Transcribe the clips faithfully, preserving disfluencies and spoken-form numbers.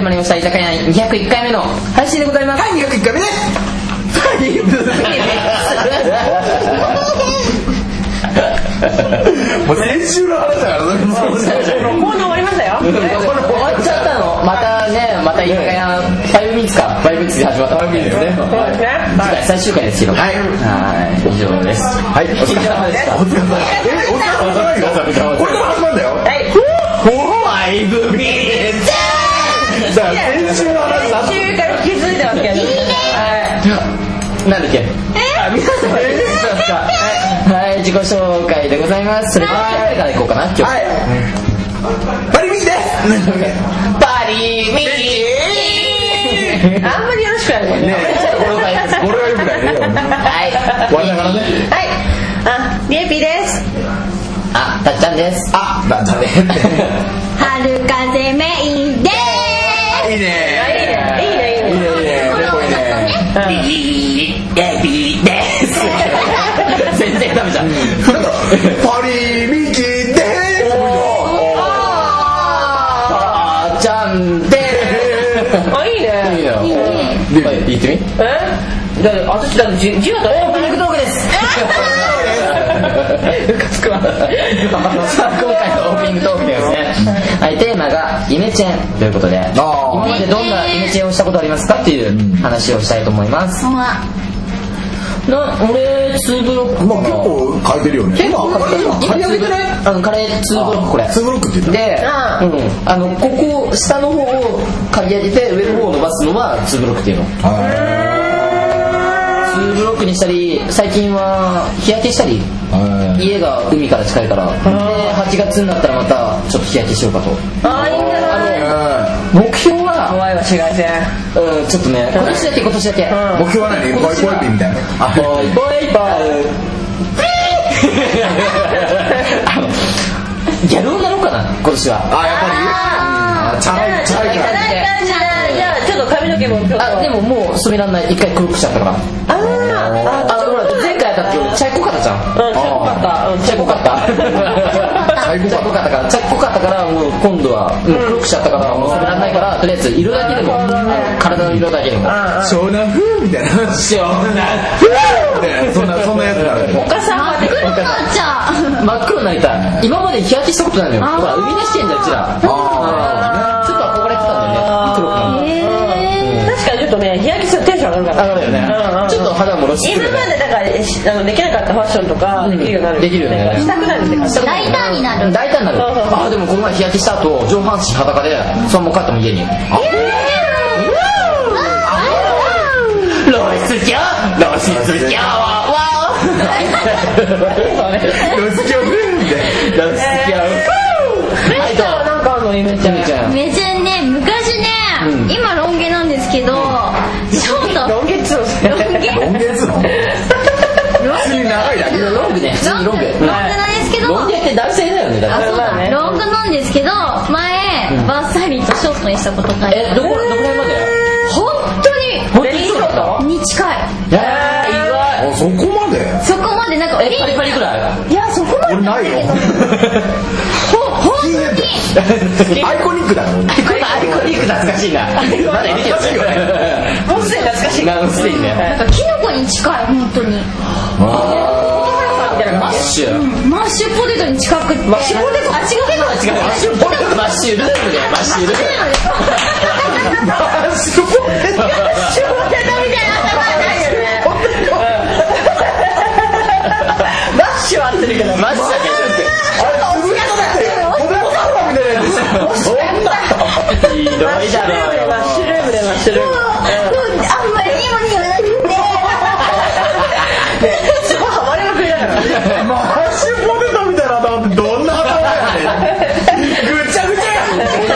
まりました居酒屋にひゃくいっかいめの配信でございます。 はい、にひゃくいっかいめですもう先週の話だからね。 もう終わりましたよ。 終わっちゃったの。またね、また居酒屋ファイブミニッツかファイブミニッツで始まったわけですね。 そうですね。 次回最終回ですけど、はい、以上です。 はい、お疲れ様でした。お疲れ様です。え、お疲れ様ですよ。これから始まるんだよ。はい。ファイブミニッツ。だから先週の話。 先週から気づいてますけど。いいね。 なんだっけ？あ、皆さんですか？はい、自己紹介でございます。それでは誰からいこうかな今日。はい。 バリミンです。 バリミン。 あんまりよろしくないね。 ねえ、これがよくないね。 はい。 我ながらね。 はい。あ、リエピーです。 あ、たっちゃんです。 あ、なんだね。 春風メインです。 いいね。 いいね。いいね。いいね。 いいね。 ビリエビです全然ダメじゃん。 パリミキですあーちゃんであ、いいね。 いいよ。 いいね。 はい、言ってみ。 え？だって私だって字字が誰もオープニングトークです。ムカつくわ。さあ今回のオープニングトークですね。はい、テーマがイメチェンということで、今までどんなイメチェンをしたことありますかっていう話をしたいと思います。な、俺ツーブロック。 まあ結構変えてるよね。 結構変えてる。今上げてない？あのカレーツーブロックこれ。 ツーブロックって言った。 で、うん、あのここ下の方を刈り上げて上の方を伸ばすのはツーブロックっていうの。ツーブロックにしたり、最近は日焼けしたり、家が海から近いから、ではちがつになったらまたちょっと日焼けしようかと。 あー、いいんじゃない？ 目標は怖いわ紫外線。 うん、ちょっとね、今年だけ今年だけ、うん、 目標は何？ボイボイピーみたいな。 あ、ボイボイパーあのギャルをなろうかな今年は。 あ、やっぱりチャラいチャラいから。 じゃあちょっと髪の毛もちょっと。 あ、でももう染めらんない。一回黒くしちゃったから。あああ、 あ、ほら前回やったっけ、チャイコかったじゃん。 うん、チャイコかった。 チャイコかった。チャイコかったから、チャイコかったからもう今度は黒くしちゃったからもう染めらんないから、とりあえず色だけでも、体の色だけでも。 湘南風みたいな。 湘南風。そんなそんなやつだね。 お母さんは真っ黒になっちゃう。 真っ黒になりたい。今まで日焼けしたことないのよ。ほら海出してんだようちら。ちょっと憧れてたんだよね。黒くなる。 確かにちょっとね、日焼けするとテンション上がるから。 上がるよね。ちょっと肌も露出する。 今までだからあのできなかったファッションとかできるようになる。 できるよね。 したくなるって感じ。 大胆になる。 大胆になる。あ、でもこの前日焼けした後上半身裸でそのまま帰ったもん家に。露出狂露出狂わ露出狂フンで露出狂はい、どうなんかあるのイメチェン。 イメチェンね、昔ね、今ロン毛なんですけど、ショート。 ロン毛っつうの？ ロン毛？ ロン毛っつうの？普通に長いだけどロングね。普通にロング。 ロングなんですけど。 ロン毛って男性だよね。 あ、そうだね。ロングなんですけど、前バッサリとショートにしたことない。 え、どこどこら辺まで？ 本当にベリーショートに近い。 えー、意外。 あ、そこまで？ そこまでなんかえ、パリパリぐらい？ いや、そこまで俺ないよ。 本当にアイコニックだろ。 アイコニック懐かしいな。まだいるけどね。 もうすでに懐かしい。 なるほどね。 なんかキノコに近い、本当に。 マッシュ。 マッシュポテトに近くて。マッシュポテト？あ、違う違う。 マッシュポテト。マッシュルームで。マッシュルーム。 マッシュポテト。 マッシュポテトみたいな頭ないよね。 マッシュは合ってるけど。 マッシュだけど。ひどいだろ。 マッシュルームでマッシュルームでマッシュルーム。 あんまりにもにおなくて。 すごいハマりまくりだから。 マッシュポテトみたいな頭ってどんな頭やねん。ぐちゃぐちゃやん。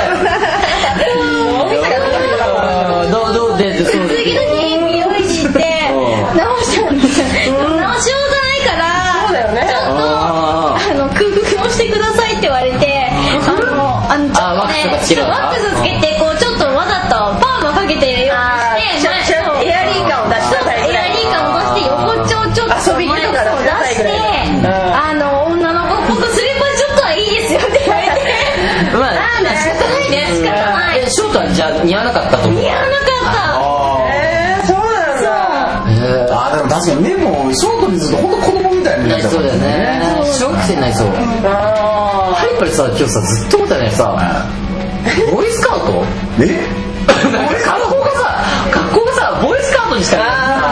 どうどうでそう次の日美容師って直したんですよ。直しようがないから。 そうだよね。 ちょっとあの空腹をしてくださいって言われて、あのあのちょっとね、ワックスつけてこうちょっとわざとパーマかけてるようにして、 エアリー感を出してエアリー感を出して横っちょをちょっと遊び着とか出して、 あの女の子っぽくすればちょっとはいいですよって言われて、 まあああ仕方ないね仕方ない。 ショートはじゃあ似合わなかったと思う。 似合わなかえー、そうなんだ。 あーでも確かに目もショートにすると本当子供みたいになっちゃう。 そうだよね。小学生になりそう。 あハリパリさ、今日さずっと思ったねさ、ボーイスカウト？ え？ なんか格好がさ、格好がさボーイスカウトにしかない。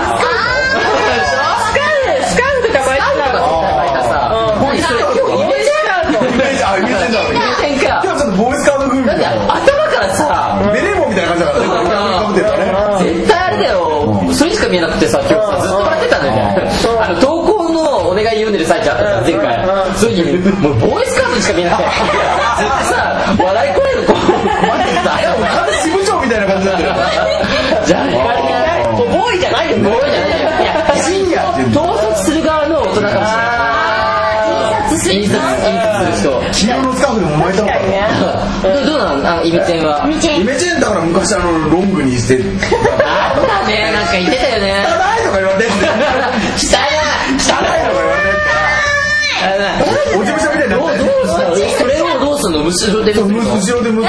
スカーフとかバイトとかさ、もう一緒にボーイスカウト。 あ、イメージだろ。今日ちょっとボーイスカウト風味だよ。 頭からさ、 ベレー帽みたいな感じだからね。 絶対あれだよ。それしか見えなくてさ、今日さずっと笑ってたんだよね。あの投稿のお願い読んでる最中あったじゃん前回。そういう時にもうボーイスカウトにしか見えなくて、ずっとさ笑い声のこう待ってた。 完全支部長みたいな感じだったよ。 じゃあボーイじゃないよ。 ボーイじゃないよ。いや深夜って盗撮する側の大人かもしれない。印刷印刷する人。 黄色のスカーフでも巻いたのかな。 どうなの？あ、イメチェンは。 イメチェンだから昔あのロングにしてあったね、なんか言ってたよね。 汚いとか言われて汚い汚いとか言われてお事務所みたいになってどうしたの？それをどうすんの？後ろで後ろで結んだりとか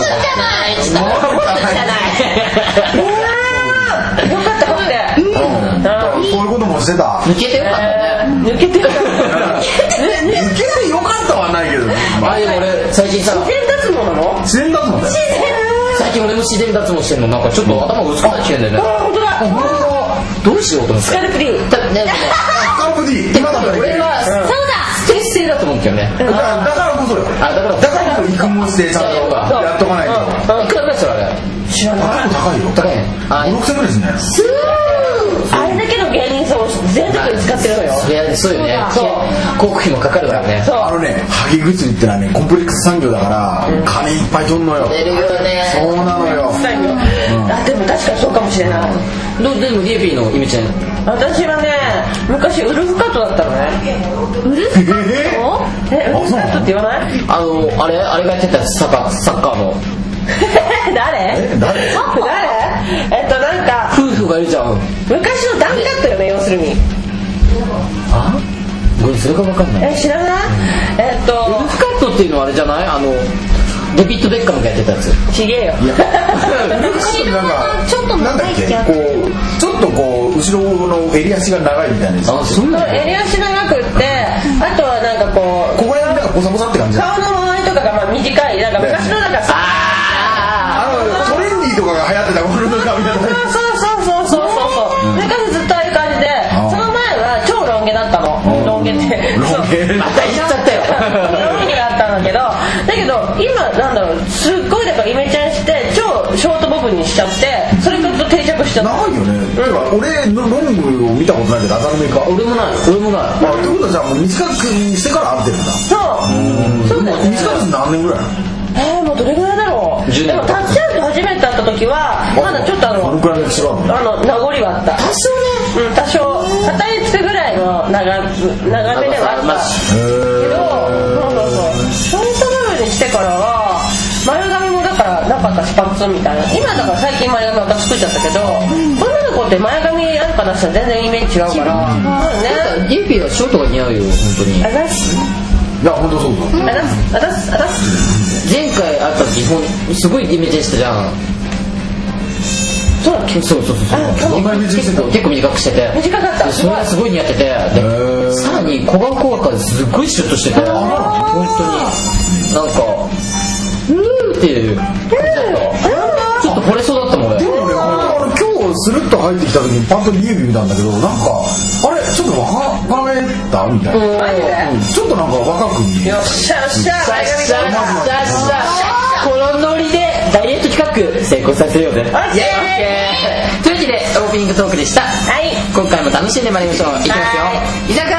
よかったほんで。 そういうこともしてた。 抜けてよかったね。 抜けてよかった。 抜けてよかったはないけど。 あ、でも俺最近さ自然脱毛なの？ 自然脱毛だよ。 最近俺も自然脱毛してんの。なんかちょっと頭が薄くなってきてんだよね。 あ、本当だ。 どうしようと思って。 スカルプ D。 たねスカルプ D。今だったら俺はそうだステレス製だと思うんだよね。 だからこそよ。 あ、だからだからこそ育毛してちゃんとやっとかないと。 いくらぐらいするあれ？ 知らない。高いよ。 高いね。あ、 ろくせんぐらいですね。 あれだけの芸人さんを全国に使ってるのよ。 それはそうよね。広告費もかかるからね。 あのね、ハゲ薬ってのはね、コンプレックス産業だから金いっぱい取んのよ。 出るよね。 そうなのよ。 あ、でも確かにそうかもしれない。 どうでも ディーピー のイメチェン。 私はね、昔ウルフカットだったのね。 ウルフカット？ え、ウルフカットって言わない？ あのあれあれがやってたサッカーサッカーの誰？ え、誰？ 誰？えっとなんか夫婦がいるじゃん。 昔のダンカットよね、要するに。 あ？ごめん、それが分かんない。 え、知らない？えっとウルフカットっていうのはあれじゃない？あのデビッド・ベッカムがやってたやつ。 ちげえよ。 いや、 後ろがちょっとなんだっけ、 長いっちゃう。 こうちょっとこう後ろの襟足が長いみたいなやつ。 あ、そうなの？ 襟足長くって、あとはなんかこうここら辺なんかボサボサって感じだ。 顔の周りとかがまあ短い、なんか昔のなんかさ、 あのトレンディーとかが流行ってた頃の髪型。 そうそうそうそうそうそう。昔ずっとああいう感じで、その前は超ロン毛だったの。ロン毛って。 ロン毛。 また言っちゃったよ。 ロン毛だったんだけど、だけど今なんだろう、すっごいだからイメチェンして超ショートボブにしちゃって、それからずっと定着しちゃった。 長いよね。てか俺のロングを見たことないけど当たる目か。 俺もない俺もない。 あ、ってことはじゃあもう短くしてから合ってるんだ。 そうそうだよね。 短くして何年ぐらいなの？ えー、もうどれぐらいだろう。 じゅうねんでもタッチアウト初めて会った時はまだちょっとあのどのくらいの歴史があるの？ あの名残はあった。多少ね、うん、多少肩につくぐらいの長長めではあったけど、そうそうそう、ショートボブにしてからは前髪もだからなかったしパッツンみたいな。今だから最近前髪また作っちゃったけど、女の子って前髪あるかなしたら全然イメージ違うから、うん、ね。 ディーピーはショートが似合うよ本当に。 あざっすいや本当そうだ。 あざっすあざっすあざっす。 前回会った時ほんすごいイメチェンしたじゃん。 そうだっけ？ そうそうそうそう。 どんなイメチェンしてたの？ 結構短くしてて。 短かった。 でそれがすごい似合ってて、でさらに小顔効果ですごいシュッとしてて、本当になんかうーっていう感じだった。ちょっと惚れそうだったもん俺。 でもね、あの今日スルッと入ってきた時にパッとリエビ見たんだけど、なんかあれちょっと若めたみたいな。 マジで？ うん、ちょっとなんか若く見える。 よっしゃよっしゃ。 シャッシャッシャッシャッ、このノリでダイエット企画成功させようぜ。 オッケー。 というわけでオープニングトークでした。 はい。 今回も楽しんでまいりましょう。いきますよ。居酒屋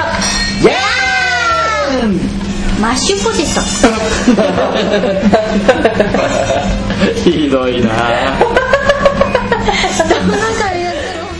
イエーイ。 マッシュポテト。 ひどいな。 なんかあれだったの。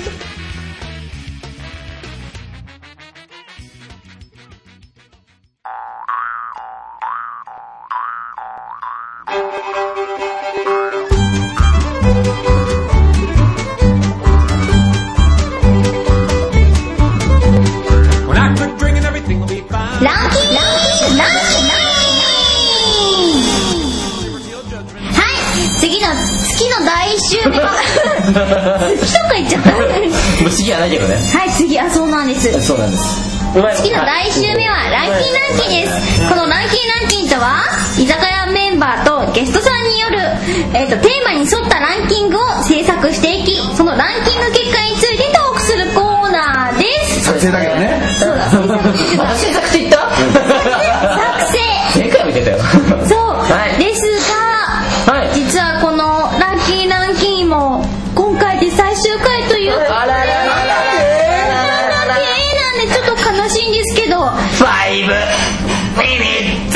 ランキングランキングはい、次の月の第一週週目は次とか言っちゃったもう次はないけどね。 はい、次、あ、そうなんです。 そうなんです。 次の来週目はランキンランキンです。このランキンランキンとは居酒屋メンバーとゲストさんによる、えー、とテーマに沿ったランキングを制作していき、そのランキング結果についてトークするコーナーです。 作成だけどね。 そうだ、制作また制作って言った作成前回見てたよ。 そう、 はい、 ですが、はい、実はこのランキンランキンも今回で最終回ということで、 あらららららちょっと悲しいんですけど、 ファイブミニッツ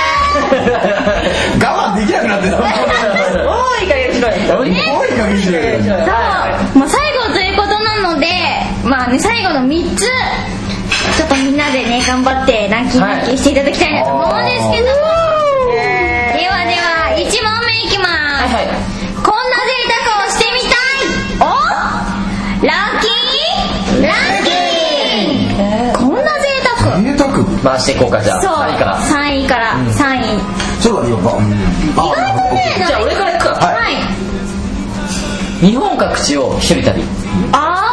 我慢できなくなってた。 もういい加減しろよ。 もういい加減しろよ。 そう、まあ、最後ということなので、まあね、最後のみっつちょっとみんなでね頑張ってランキングランキングしていただきたいなと思うんですけども、はい、ではではいち問目いきます、はいはい、こんな贅沢をしてみたいおランキンランキン贅沢回していこうか。じゃあさんいからさんいから、うん、さんいそうだね、うん、意外とね。 じゃあ俺からいくか。 はい、はい、 日本各地を一人旅。 あ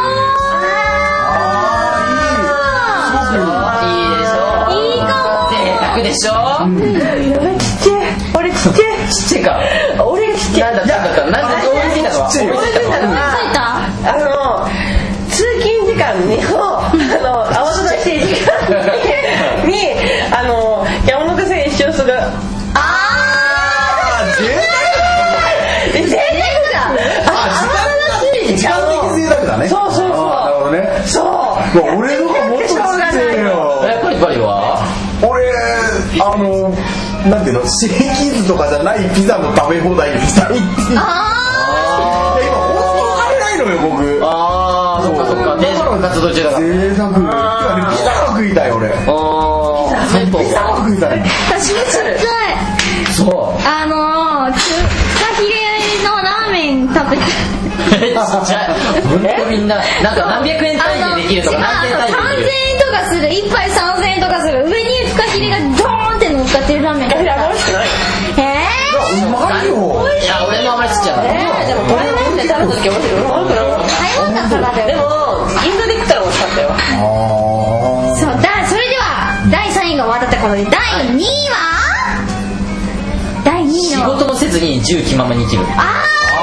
あいいでしょ。いいかも。贅沢でしょ、うん、 やばい、ちっちゃい。俺ちっちゃい。 ちっちゃいか。 俺ちっちゃい。 なんだなんだなんだ思いついたのは思いついたのはあの通勤時間にあの慌ただしい時間にあの山手線一周する。 あー贅沢贅沢だ。 時間的贅沢だね。 そうそうそう。 なるほどね。 そう。 俺の方もっとちっちゃいよ。 やっぱりバリは俺あのなんていうの、シェイキーズとかじゃないピザの食べ放題にしたいっていう。 あー今本当食べないのよ僕。 あーそっかそっか。電車の活動中だから贅沢。今ねピザが食いたい俺。 あーピザが食いたい。 私もちっちゃい。 そうあのー、フカヒレのラーメン食べてちっちゃい。本当みんななんか何百円単位でできるとか何千円単位でできる。 さんぜんえんとかする、一杯さんぜんえんとかする、上にフカヒレがドーンって乗っかってるラーメン。 いや美味しくない。 えー、うまいよ。 いや俺もあんまりちっちゃい。 えー、でもこれ飲んで食べた時面白い。 早かったからでも銀座で食ったら美味しかったよ。 そうだ。それではだいさんいが終わったところでだいにいはだいにいの仕事もせずに自由気ままに生きる。 あ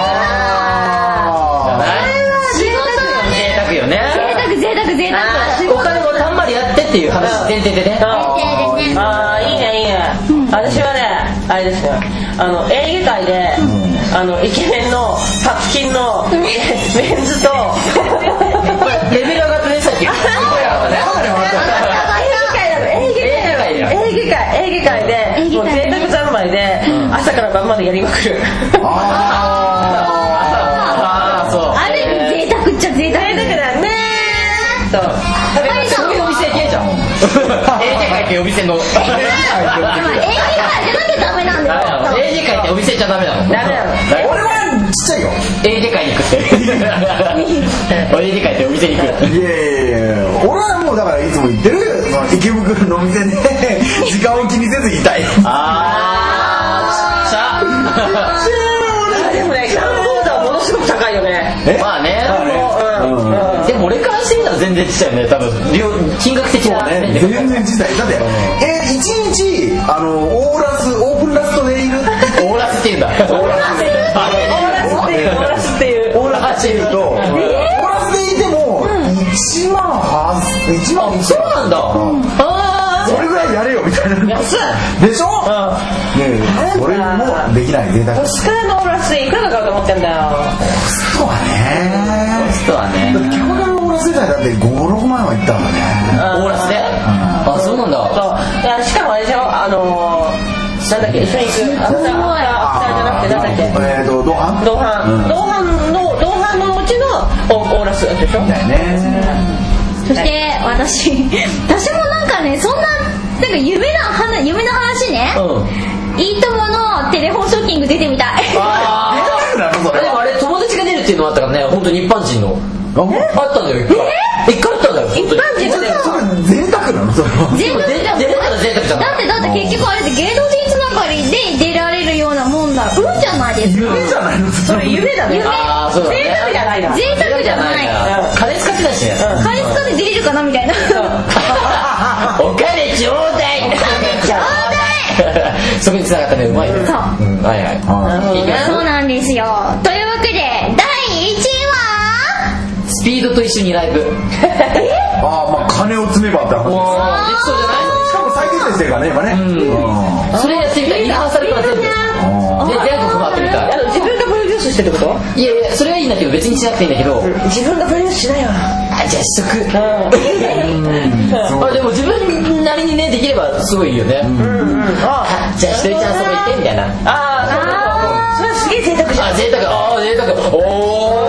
あ仕事の贅沢よね。 贅沢贅沢贅沢。 お金もたんまりやってっていう話前提でね。 ああいいねいいね、うん、私はねあれですね、あのエーゲ海で、うん、あのイケメンのパツキンのメンズとレベル上がってね最近。 エーゲ海でもう贅沢三昧で朝から晩までやりまくる。 ああそう。あれ贅沢っちゃ贅沢だね。そう。 そういうお店行けんじゃん。エーゲ海ってお店の。エーゲ海じゃなきゃダメなんだよ。 エーゲ海ってお店じゃダメなの。 ダメなの。 俺はちっちゃいよ。 エーゲ海に行くって。エーゲ海ってお店に行く。 いやいやいや。俺はもうだからいつも言ってる池袋のお店で時間を気にせずいたい。 あーちっちゃ。 でもねキャンボーダーものすごく高いよね。 まあね。 うん、 でも俺からしてみたら全然ちっちゃいよね多分金額的な。 そうね全然小さい。だってえー、いちにちあのオーラスオープンラストでいる。 オーラスっていうんだ。オーラスっていうオーラスっていうオーラスっていうとオーラスでいてもいちまんはっせんいちまんそうなんだ。 あそれぐらいやれよみたいな。 安いでしょ。ねえそれもできない贅沢。 コストカのオーラスでいくらかかると思ってんだよ。 コストはねコストはねだってキャバクラのオーラス世代だってごろくまんはいったからね。 オーラスであそうなんだ。 そういやしかもあれでしょあのなんだっけ一緒に行くアフターアフターじゃなくてなんだっけえーと同伴同伴同伴の同伴のうちのオーラスでしょ。 だよね。 そして私私もなんかねそんななんか夢の話夢の話ね、うん、いいとものテレフォンショッキング出てみたい。 ああでもあれ友達が出るっていうのあったからね本当に一般人のあったんだよ。え一回あったんだよ。 一般人それ贅沢なのそれは。 贅沢出れたら贅沢じゃん。 だってだって結局あれで芸能人つながりで出られるようなもんだうんじゃないですか。 夢じゃないのそそれ夢だね。 あーそうだね。 贅沢じゃないな。 贅沢じゃない。 金使ってたしね。 金使って出れるかなみたいな。 お金ちょうだい。お金ちょうだい。そこに繋がったね、うまいね。 そう。 はいはい。 そうなんですよ。というわけでだいいちいはスピードと一緒にライブ。 ああ、まあ金を積めばって話です。 もうできそうじゃない？ しかも最低先生がね今ね。 それやってみたい。リハーサルから全部。で全国回ってみたい。 あの自分がプロデュースしてってこと？ いやいや、それはいいんだけど別にしなくていいんだけど。 自分がプロデュースしないよ。 あ、じゃあ試食。あ、でも自分なりにねできればすごいいいよね。あ、じゃあひとりちゃんそこ行ってみたいな。 ああ、それはすげえ贅沢じゃん。 あ、贅沢。あ、贅沢。おお。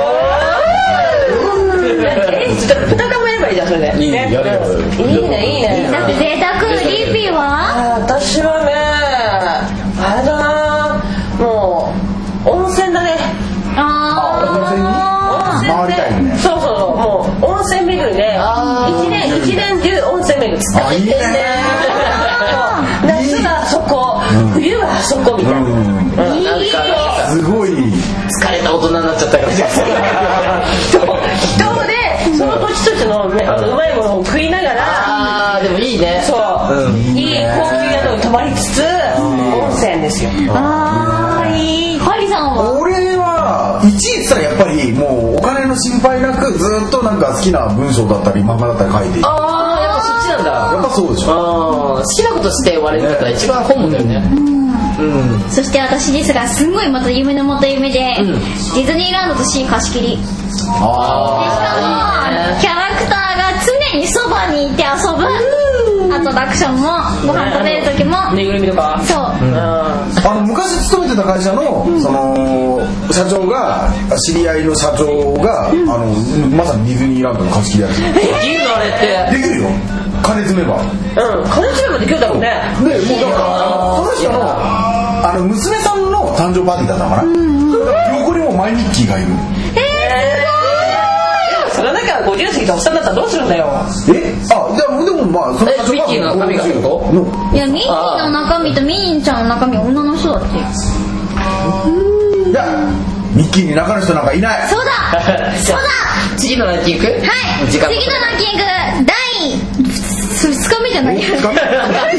え、ちょっと豚かもやればいいじゃんそれで。 いいね。やるよ。 いいねいいね。 だって贅沢。リピは？ 私はね、あれだな、もう温泉だね。 ああ、温泉に回りたいね。 そうそうそう、もう温泉巡りで一年一年中温泉巡り。 あ、いいね。 夏がそこ、冬はそこみたいな。 いい。 すごい。 疲れた大人になっちゃったから。 人でその土地土地のあのうまいものを食いながら。 ああ、でもいいね。 そう。いい高級宿に泊まりつつ温泉ですよ。 ああ、いい。ハリさんは？ 俺はいちいって言ったらやっぱりもうお金の心配なくずっとなんか好きな文章だったり漫画だったり書いていい。 ああ、やっぱそっちなんだ。 やっぱそうでしょ。 ああ、好きなことして終われるんだったら一番本望だよね。うん。 そして私ですがすんごいまた夢のまた夢で、ディズニーランドとシー貸し切り。でしかもキャラクターが常にそばにいて遊ぶアトラクションもご飯食べる時もぬいぐるみとか。 そう、 あの昔勤めてた会社のその社長が知り合いの社長があのまさにディズニーランドの貸し切りやつ。 できるのあれって。 できるよ。金積めば。 うん、金積めばできるだろうね。 でもうだからその人のあの娘さんの誕生パーティーだったのかな。横にもマイミッキーがいる。 その中ごじゅう過ぎたおっさんだったらどうするんだよ。 え、あ、でもでもまあそのえ、ミッキーの中身がってこと？ いやミッキーの中身とミニーちゃんの中身は女の人だって。 いやミッキーに中の人なんかいない。 そうだそうだ。 次のランキング？はい。 次のランキングだいふつかめじゃない。だいにもんめ。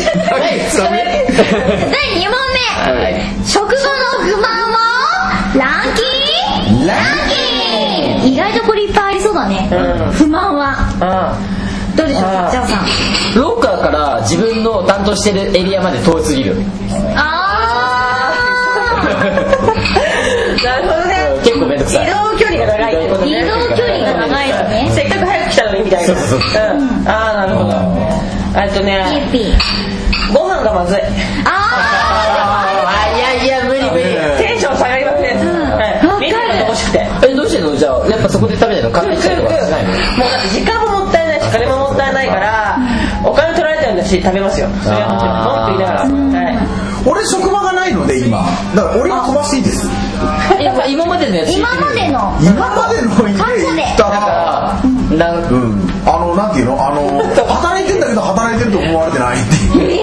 食後の不満をランキング。ランキング。意外とこれいっぱいありそうだね。不満は。どうでしょうか、ジャオさん。 ロッカーから自分の担当してるエリアまで遠すぎる。 ああ。なるほどね。 結構めんどくさい。 移動距離が長いってことね。 移動距離が長いのね。 せっかく早く来たのにみたいな。 そうそうそう。 ああ、なるほど。あとね、 ピーピー。 ご飯がまずい。 ああ、いやいや無理無理。 テンション下がりますね。みんなが欲しくて。 え、どうしてんの？じゃあやっぱそこで食べないの？買ってきたりとかしないの？ もうだって時間ももったいないし金ももったいないからお金取られてるんだし食べますよ。それはもちろん文句言いながら。はい。 俺職場がないので今だから俺が飛ばしていいです。 今までのやつ。 今までの。 今までの家行ったらなんか、 うん、あのなんていうのあの働いてんだけど働いてると思われてないっていう。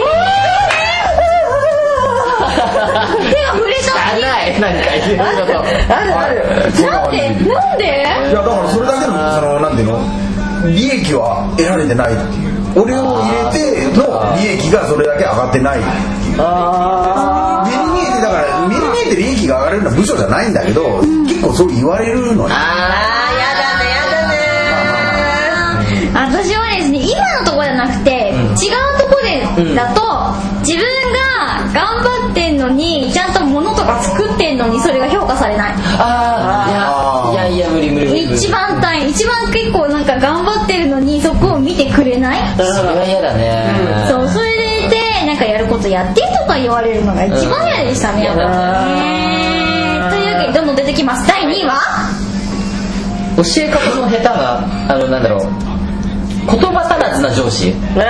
手が触れた。 ないなんかいろいろと。 あるある。 なんでなんで？ いやだからそれだけのそのなんていうの利益は得られてないっていう。俺を入れての利益がそれだけ上がってないっていう。 あ目に見えてだから目に見えて利益が上がるような部署じゃないんだけど、うん、結構そう言われるのに。 あーやだねやだね。 私はですね今のところじゃなくて、うん、違うところでだと、うん、自分が頑張ってんのにちゃんと物とか作ってんのにそれが評価されない。 ああいやいやいや無理無理無理無理。 一番大変一番結構なんか頑張ってるのにそこを見てくれない。 それは嫌だね、 うん、そうそれでなんかやることやってとか言われるのが一番嫌でしたね、うん、ねというわけでどんどん出てきます。だいにいは教え方の下手なあのなんだろう言葉足らずな上司。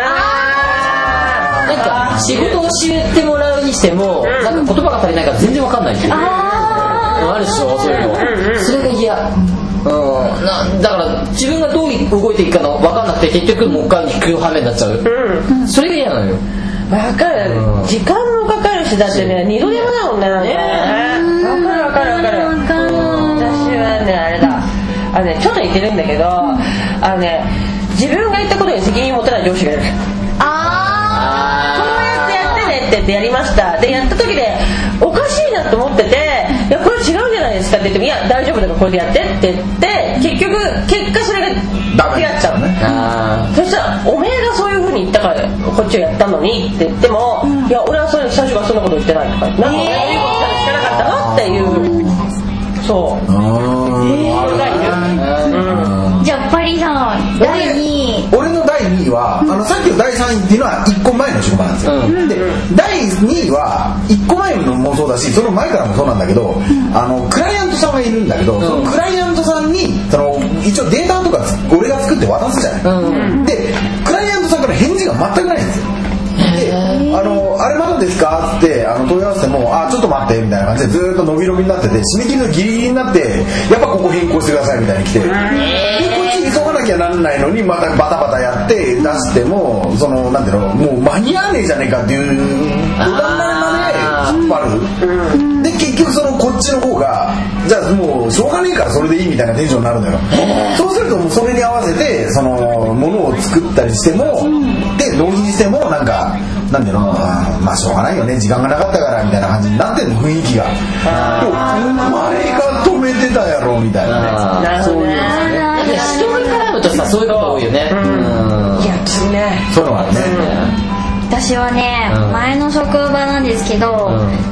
なんか仕事を教えてもらうにしても、うん、なんか言葉が足りないから全然わかんないっていう。ああるでしょそういうの、うんうん、それが嫌、うん、なだから自分がどう動いていいかの分かんなくて結局もう一回引く羽目になっちゃう、うん、それが嫌なのよ。 分かる、うん、時間もかかるしだってね二度手間だもんねなんかね分かる分かる分かるあのねちょっと似てるんだけど、あのね自分が言ったことに責任を持たない上司がいる。あこうやってやってねって言ってやりましたでやった時でおかしいなと思ってて、いやこれ違うんじゃないですかって言っても、いや大丈夫だからこれでやってって言って結局結果それが違っちゃうね。あそしたらおめえがそういう風に言ったからこっちをやったのにって言っても、うん、いや俺はそれ最初からそんなこと言ってないとか、なんか俺はいいことしかなかったのっていう、そう。あーうん、じゃあやっぱりさだいにい俺のだいにいは、うん、あのさっきのだいさんいっていうのはいっこまえの職場なんですよ、うん、でだいにいはいっこまえのもそうだしその前からもそうなんだけど、うん、あのクライアントさんがいるんだけど、うん、そのクライアントさんにその一応データとか俺が作って渡すじゃない、うん、でクライアントさんから返事が全くないんですよ。であのあれまだですかってあの問い合わせてもあちょっと待ってみたいな感じでずっと伸び伸びになってて締め切りのギリギリになってやっぱここ変更してくださいみたいに来てでこっち急がなきゃなんないのにまたバタバタやって出してもそのなんていうのもう間に合わねえじゃねえかっていう土壇場で引っ張るで結局そのこっちの方がじゃあもうしょうがねえからそれでいいみたいなテンションになるのよ。そうするともうそれに合わせてそのものを作ったりしてもで納品してもなんかなんていうのまあしょうがないよね時間がなかったからみたいな感じになってるの雰囲気がお前が止めてたやろみたいなねそういうのね人に絡むとさそういうこと多いよね。 いやつねそういうのがね私はね、うん、前の職場なんですけど、うん、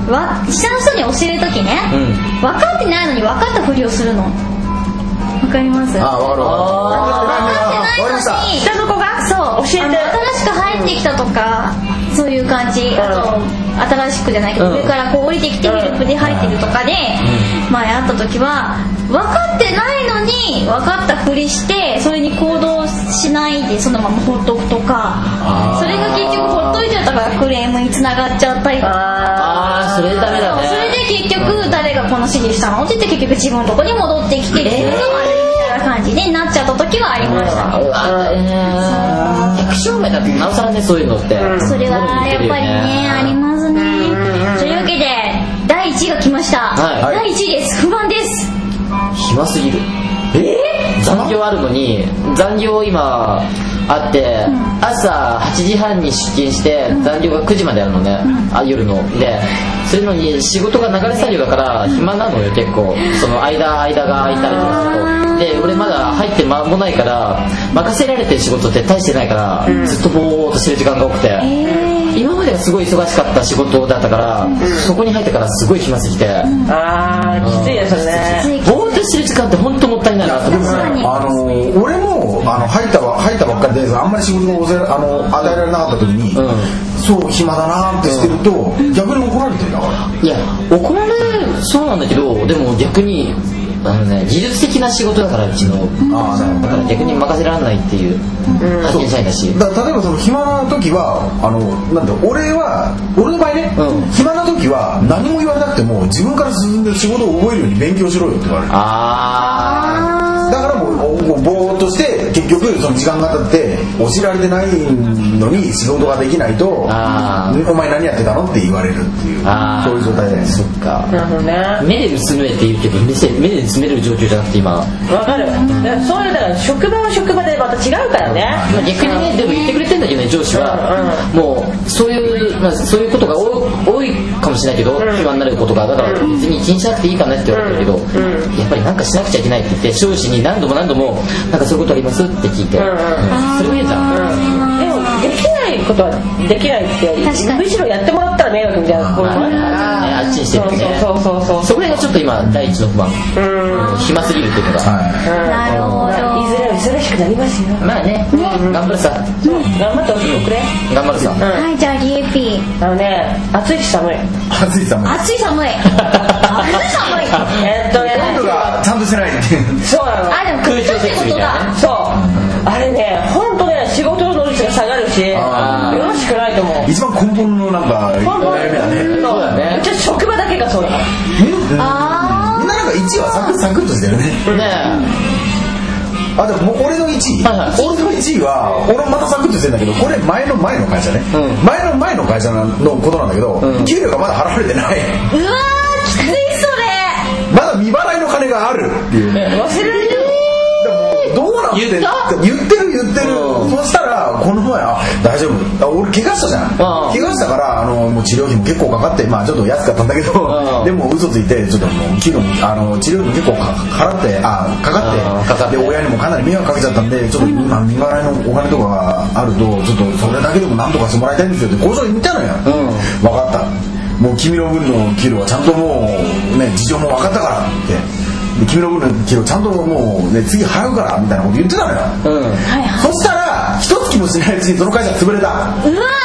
わ下の人に教えるときね、うん、分かってないのに分かったふりをするの。わかります？ あ、分かる分かる。分かってないのに下の子がそう教えて新しく入ってきたとかそういう感じ、うん、あと新しくじゃないけど、うん、上からこう降りてきてヘルプで入ってるとかで、うん、前会った時は分かってないのに分かったふりしてそれに行動しないでそのままほっとくとかそれが結局ほっといちゃったからクレームにつながっちゃったりとかああそれダメだね。 それで結局誰がこの指示したのって言って結局自分のとこに戻ってきてっていうのがあるみたいな感じでなっちゃった時はありました。 うわ百姓名だってなおさらねそういうのってそれはやっぱりねありますね。というわけでだいいちいが来ました、はい、だいいちいです。不満です。 暇すぎる。えー、残業あるのに残業今あって、うん、朝はちじはんに出勤して残業がくじまであるのね、うん、あ夜のでそれのに仕事が流れ作業だから暇なのよ結構その間間が空いたりとかするとで俺まだ入って間もないから任せられてる仕事って大してないから、うん、ずっとぼーっとしてる時間が多くて、えー、今まではすごい忙しかった仕事だったから、うん、そこに入ってからすごい暇すぎて、うん、 あーきついですよね。 ぼーっとしてる時間って本当もったいないなと思って、 あの俺もあの入った入ったばっかりであんまり仕事があの与えられなかった時に、うん、そう暇だなってしてると、うん、逆に怒られてるだから。 いや怒られそうなんだけどでも逆にあのね技術的な仕事だからうちの、うん、あだから逆に任せられないっていう発見社員だし、 だから例えばその暇な時はあのなんだ俺は俺の場合ね、うん、暇な時は何も言われなくても自分から進んで仕事を覚えるように勉強しろよって言われる。あだからもうぼーっとして結局その時間が経って教えられてないのに仕事ができないとお前何やってたのって言われるっていうそういう状態で。 そっかなるほどね。目で盗めって言うけど目で盗める状況じゃなくて今わかる、うん、そういうだから職場は職場でまた違うからね。 逆にねでも言ってくれてんだけどね上司は、うんうん、もうそういう、まあ、そういうことが多いかもしれないけど、うん、暇になることがだから別に気にしなくていいかなって言われてるけど、うんうん、やっぱりなんかしなくちゃいけないって言って上司に何度も何度もなんかそういうことありますって聞いて、うんうん、それもいいじゃん、うん、 でもできないことはできないってむしろやってもらったら迷惑みたいなところもあるからね。 あっちにしてるってね。そうそうそうそう。そこら辺がちょっと今第一の不満。うん。暇すぎるっていうのが。 なるほど。 いずれは忙しくなりますよ。 まあね。うん、頑張るさ。 そう。頑張ってほしいくれ。 頑張るさ。うん、 はい、じゃあ ディーエーピー。 あのね、暑いし寒い。 暑い寒い。 暑い寒い。暑い寒い。 えっとね。 温度がちゃんとしてない。 そうなの。 あ、でも空調設備だ。 そう。あれね、本当ね、仕事の率が下がるし、よろしくないと思う。 一番根本のなんか悩みだね。 そうだね。うち職場だけがそうだから。 ああ。みんななんかいちいはサクッサクッとしてるね。ねあでも俺のいちい、はいはい、俺のいちいは俺またサクッとしてるんだけどこれ前の前の会社ね、うん、前の前の会社のことなんだけど、うん、給料がまだ払われてない。 うわーきついそれ。 まだ未払いの金があるっていうね。 忘れるよ。 言って言ってる言ってる、うん、そしたらこの前あ大丈夫俺怪我したじゃん、うん、怪我したからあのもう治療費も結構かかってまあちょっと安かったんだけど、うん、でも嘘ついてちょっともう昨日あの治療費も結構払ってあかかって、うん、かかってで親にもかなり迷惑かけちゃったんでちょっと今見払いのお金とかがあるとちょっとそれだけでも何とかしてもらいたいんですよって交渉に言ったのよ、うん、分かったもう君の分の給料はちゃんともうね事情も分かったからってで君の分の給料ちゃんともうね次払うからみたいなこと言ってたのよ、うん、そしたら一月もしないうちにその会社潰れた。うわ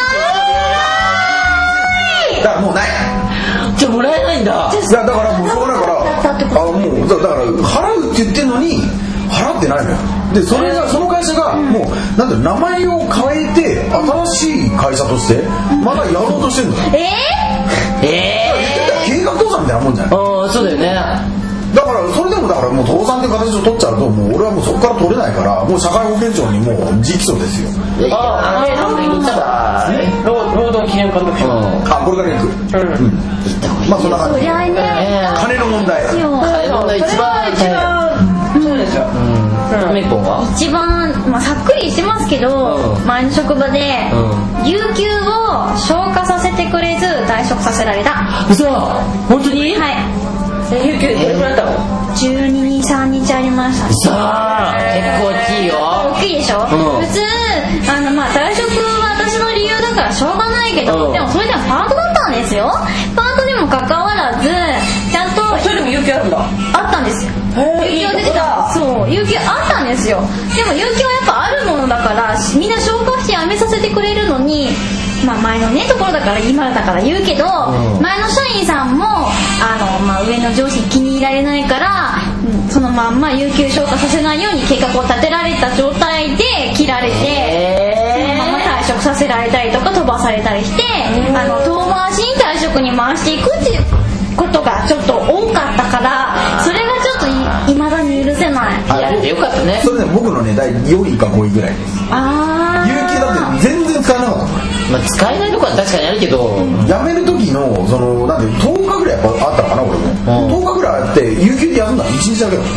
ーだからもうないじゃあもらえないんだ。 いやだからもうしょうがないからあもうだから払うって言ってんのに払ってないのよ。でそれがその会社がもうなんだろう名前を変えて新しい会社としてまだやろうとしてるのよ。 えー、 えー、計画倒産みたいなもんじゃない。 ああそうだよね。 だからそれでもだからもう倒産って形を取っちゃうともう俺はもうそこから取れないからもう社会保険庁にもう直訴ですよ。 ああえなんで言ったら労働基準監督署。 あこれから行く。うん。まあそんな感じ。金の問題。 金の問題一番一番そうですよ。メポンは一番まあさっくりしてますけど前の職場で有給を消化させてくれず退職させられた。 嘘本当に？ はい。 有給どれくらいだったの？ じゅうに、さんにちありました。 さあ結構大きいよ。 大きいでしょ、うん、普通あの、まあ、退職は私の理由だからしょうがないけど、うん、でもそれでもパートだったんですよ。パートでもかかわらずちゃんとそれでも有給あるんだ。 あったんですよ。有給は出てた。そう有給あったんですよ。でも有給はやっぱあるものだからみんな消化してやめさせてくれるのにまあ、前のねところだから今だから言うけど、うん、前の社員さんもあの、まあ、上の上司に気に入られないから、うん、そのまんま有給消化させないように計画を立てられた状態で切られてそのまま退職させられたりとか飛ばされたりしてあの遠回しに退職に回していくっていうことがちょっと多かったからそれがちょっといまだに許せない。 やれてよかったね。 それで僕のねだいよんいかごいぐらいです。 あ有給だって全然使えなかったの。 まあ、使えないとこは確かにあるけど、うん、 辞める時のそのなんでとおかぐらいやっぱあったのかな俺も、うん、とおかぐらいあって有給で休んだのいちにちだけだった。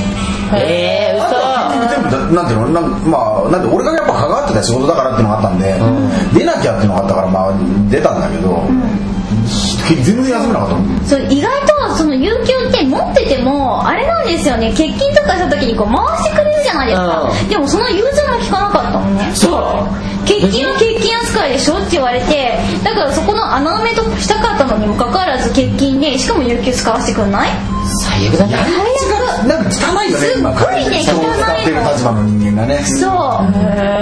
えー、嘘。 あと全部なんていうのなんまあなんで俺がやっぱ関わってた仕事だからっていうのがあったんで、うん、出なきゃっていうのがあったからまあ出たんだけど、うん、全然休めなかったの。 そう意外とその有給って持っててもあれなんですよね。欠勤とかした時にこう回してくれるじゃないですか、うん、でもその融通も効かなかったもんね。 そう欠勤は欠勤扱いでしょって言われてだからそこの穴埋めとしたかったのにもかかわらず欠勤でしかも有給使わせてくんない？ 最悪だね。 最悪。なんか汚いよねすっごいね今使ってる立場の人間がね。 そう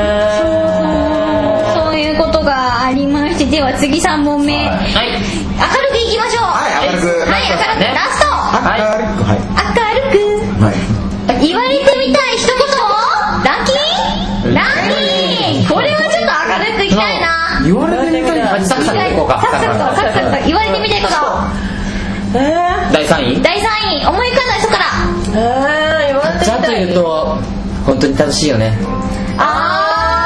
そういうことがありましてでは次さん問目、はい、明るくいきましょう。 はい明るくはい明るく、ね、ラスト明るく、はい、 明るく、はい、言われてみたい一言ランキンランキンこれはちょっと明るくいきたいな。 言われてみたいサクサクいこうか。 サクサクとサクサクと言われてみたいことえー、だいさんいだいさんい思い浮かんだ人からえー、言われてみたいちゃんと言うと本当に楽しいよね。 あ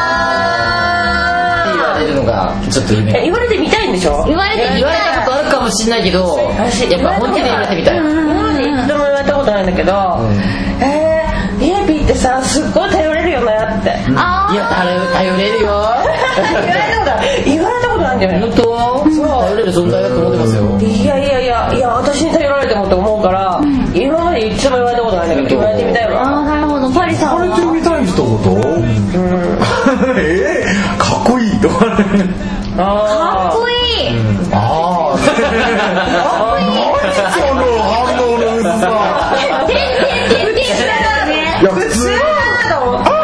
ーって言われるのがちょっと夢。 言われてみたいんでしょ。 言われてみたい。 言われたことあるかもしれないけどやっぱ本当に言われてみたい。 今まで一度も言われたことないんだけど、うん、えー、イエピーってさすっごい頼れるよねって、 うん、あいや頼れるよ言われたことないんだよね。 本当そう頼れる存在だと思ってますよ。 いやいやいやいや私に頼られてもって思うから、うん、今まで一度も言われたことないんだけど言われてみたいわ。 あーなるほど。パリさんは言われてみたい一言、うん、えー、かっこいいとかね。 かっこいい、 うん、ああかっこいいその反応の薄さてんてんてんてんしてたね。 いや普通だと思う。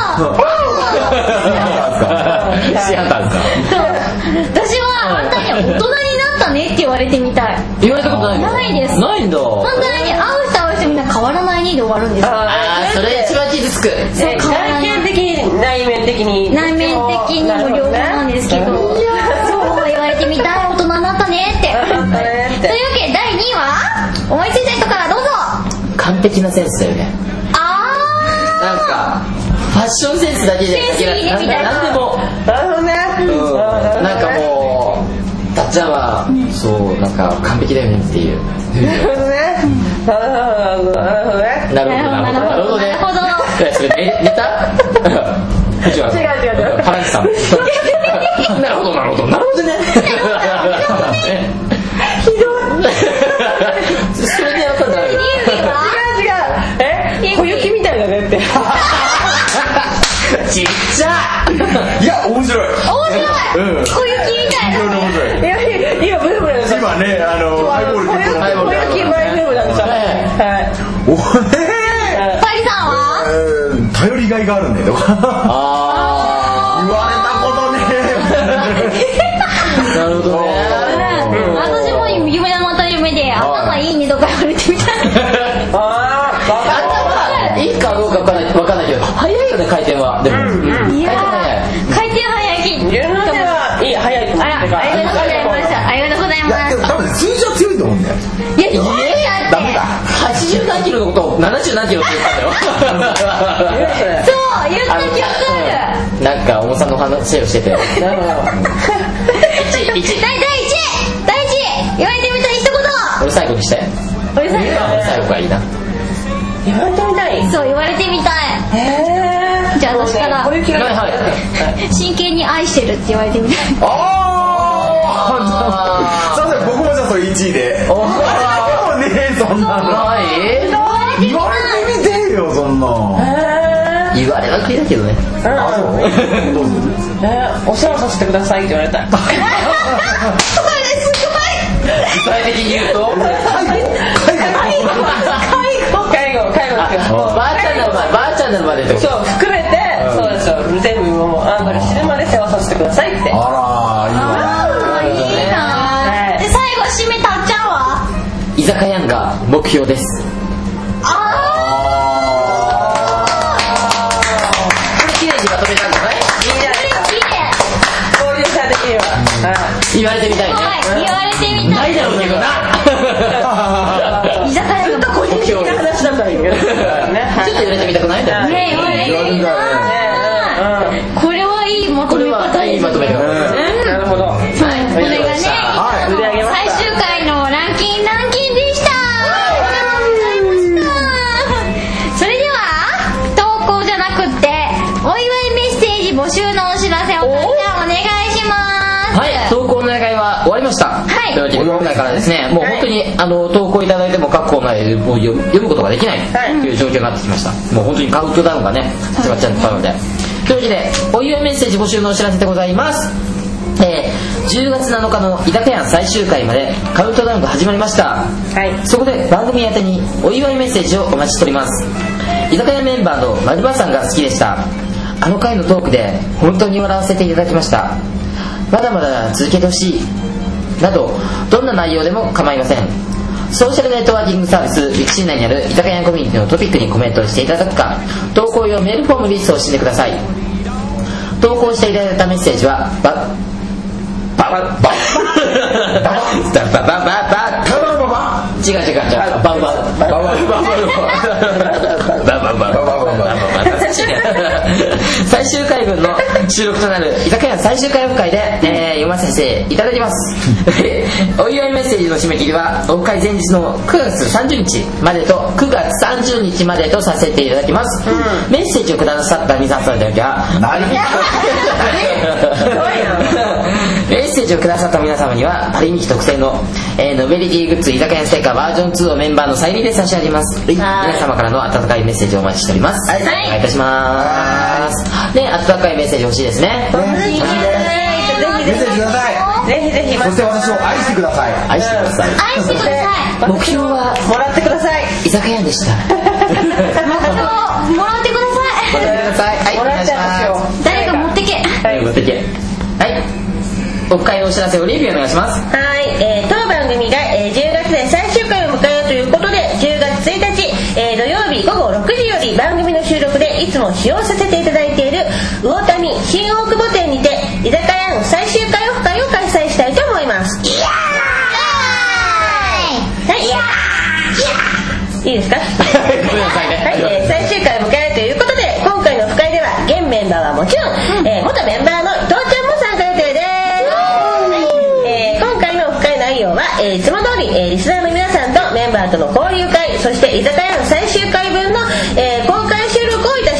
シアターですか。 私はあんたに大人になったねって言われてみたい。 言われたことないの？ ないです。 ないんだ。 本当に会う人会う人みんな変わらないねで終わるんですよ。 ああそれ一番傷つく。 そう外見的に内面的に内面的にも両方なんですけど、そう言われてみたい大人になったねって。というわけでだいにいは思いついた人からどうぞ。 完璧なセンスだよね。 ああなんかファッションセンスだけじゃなくて何でもなるほどね、 うん、なんかもうたっちゃんは、うん、そうなんか完璧だよねっていう。 なるほどねなるほどねなるほどなるほどなるほどね。 それネネタ？違う違う違うハランチさん。なるほどなるほどなるほどね。 ひどい。 それでわかんない。 違う違う。え？小雪みたいだねって。 ちっちゃ。 いや面白い。 面白い。小雪みたいな。 面白い。 いや今ブルブルです。 今ねあのハイボール結構小雪マイブルブルなんですよ。はい。 おね。 パリさんは？ 頼りがいがあるねとか。 あ言われたことね。 なるほどね。 私も夢のまた夢で頭いいねとか言われてみたい。 ああ。 頭いいかどうかわかんないわかんないけど早いよね回転は。でもいや回転早い。 自分の手はいい早いと思ってから。 ありがとうございました。ありがとうございいやでも多分ね数字は強いと思うんだよ。 いや弱いなって。 ダメだ。 はちじゅう何キロのことをななじゅう何キロって言ったんだよ。 そう言った記憶ある。 なんか重さの話をしてて。 なるほど。 いちいち第一第一言われてみたい一言。 俺最後にして俺最後俺最後がいいな。 言われてみたい。 そう言われてみたい。 へー。 じゃあ私から小雪が。 はいはい真剣に愛してるって言われてみたい。 ああ。すいません僕もじゃあそれいちいで。 おーでもねそんなの。 ない言われてみてよそんな。 言われはきりだけどね。 あそう。どうぞ。 えー、お世話させてくださいって言われた。 それすごい。 具体的に言うと介護介護介護介護ですよ。もうばあちゃんなるまでばあちゃんなるまでってこと。 そう含めて、そうですよ。全部もうあんたが死ぬまで世話させてくださいって。 あらいいわ。 いいな。で最後締めたっちゃんは？ 居酒屋が目標です。綺麗にまとめたんじゃない？ 交流されてるわ。 言われてみたいね。 はい言われてみた。 ないいだろうけどな。 居酒屋が個人的な話だったらいいけどね。 ちょっと言われてみたくない？ ね言われてみたい。これはいいまとめ方いいまとめ方。 なるほど。 はいこれがねはい最終回のランキンランキンでした。それでは投稿じゃなくってお祝いメッセージ募集のお知らせをお願いします。 はい、投稿の願いは終わりました。 はいというわけで今回からですね、もう本当にあの投稿いただいても各コーナーでもう読む読むことができないという状況になってきました。もう本当にカウントダウンがね始まっちゃったので。というわけでお祝いメッセージ募集のお知らせでございます。えー、じゅうがつなのかの居酒屋最終回までカウントダウンが始まりました。 はい。 そこで番組宛てにお祝いメッセージをお待ちしております。居酒屋メンバーの丸場さんが好きでした。あの回のトークで本当に笑わせていただきました。まだまだ続けてほしいなどどんな内容でも構いません。ソーシャルネットワーキングサービスウィキシー内にある居酒屋コミュニティのトピックにコメントしていただくか投稿用メールフォームに送信してください。投稿していただいたメッセージはババババババババババ違う違う違うバウバウバウバウバウバウバウ最終回分の収録となる居酒屋最終回オフ会で、えー、読ませていただきます。お祝いメッセージの締め切りはオフ会前日のくがつさんじゅうにちまでとくがつさんじゅうにちまでとさせていただきます。うん、メッセージをくださった皆さんには何メッセージをくださった皆様にはパリミキ特製の、えー、ノベリティグッズ居酒屋ステッカーバージョンツーをメンバーのサイン入りで差し上げます。皆様からの温かいメッセージをお待ちしております。はい、お願いいたします。で、温かいメッセージ欲しいですね。 欲しいです。メッセージください。 ぜひぜひ。 そして私を愛してください。 愛してください。 愛してください。 目標はもらってください。 居酒屋でした。 目標もらってください。 もらってください。はい、 もらっちゃいますよ。 誰か持ってけ。 はい、持ってけ。はい。オフ会のお知らせをレビューお願いします。 はい、えー、当番組が、えー、じゅうがつで最終回を迎えるということでじゅうがつついたち、えー、土曜日ごごろくじより番組の収録でいつも使用させていただいている魚民新大久保店にて居酒屋の最終回オフ会を開催したいと思います。イエーイ、はい、イエーイ、いいですかごめんなさいね。 はい、えー、最終回を迎えるということで今回のオフ会では現メンバーはもちろん、えー、元メンバーの伊藤ちゃんも参加予定です。内容は、えー、いつも通り、えー、リスナーの皆さんとメンバーとの交流会、そして居酒屋の最終回分の、えー、公開収録をいたし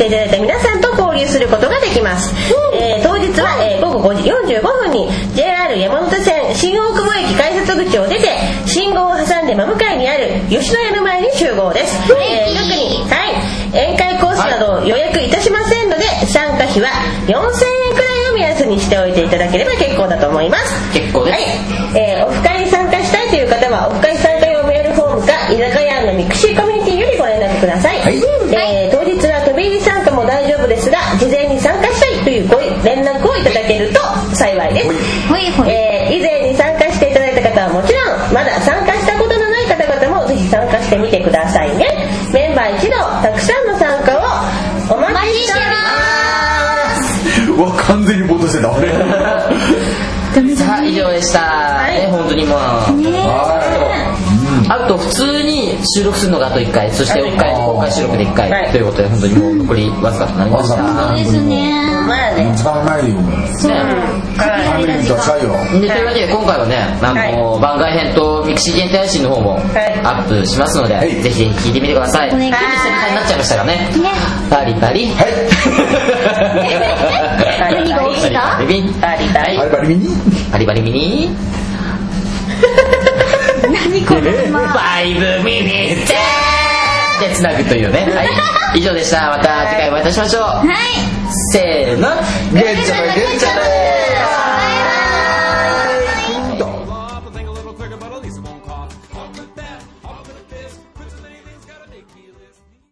していただいた皆さんと交流することができます、えー、当日は、えー、ごごごじよんじゅうごふんに ジェイアール 山手線新大久保駅改札口を出て信号を挟んで真向かいにある吉野家の前に集合です、えー、特に、はい、宴会コースなどを予約いたしませんので、参加費はよんせんえんくらいを目安にしておいていただければ結構だと思います。 結構です、 はい、えー、オフ会に参加したいという方はオフ会参加用メールフォームか居酒屋のミクシーコミュニティよりご連絡ください、はい、えー、当日は飛び入り参加も大丈夫ですが事前に参加したいというご連絡をいただけると幸いです、えー、以前に参加していただいた方はもちろんまだ参加したことのない方々もぜひ参加してみてくださいね。メンバー一同たくさんの参加をお待ちしておりますうわ完全にボートしてた俺さあ以上でした、はい、ね、本当にまあ、ね、あと普通に収録するのがあといっかい、そしてオフ会公開収録でいっかい、はい、ということで本当にもう残りわずかとなりました。 そうですね。 まあね、 使わないよもう。 そう。 ファミリーと近いよ。 でというわけで今回はね、あの、はい、番外編とミクシー限定配信の方もアップしますので、はい、ぜひぜひ聞いてみてください。急に久々になっちゃいましたがね。ねパリパリ。はい。 何が起きた？ パリパリパリパリパリパリミニパリパリミニ。 何これ？ファイブミニッツでつなぐというね。はい。以上でした。また次回お会いいたしましょう。 はい。 せーの。 ゲッチャゲッチャ。